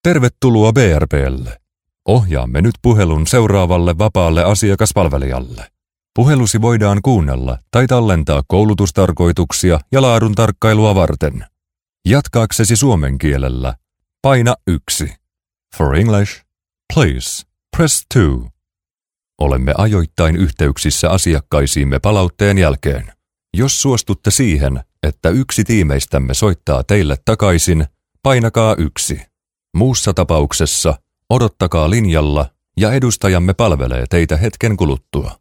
Tervetuloa BRP:lle. Ohjaamme nyt puhelun seuraavalle vapaalle asiakaspalvelijalle. Puhelusi voidaan kuunnella tai tallentaa koulutustarkoituksia ja laadun tarkkailua varten. Jatkaaksesi suomen kielellä, paina 1. For English, please press 2. Olemme ajoittain yhteyksissä asiakkaisiimme palautteen jälkeen. Jos suostutte siihen, että yksi tiimeistämme soittaa teille takaisin, painakaa 1. Muussa tapauksessa odottakaa linjalla ja edustajamme palvelee teitä hetken kuluttua.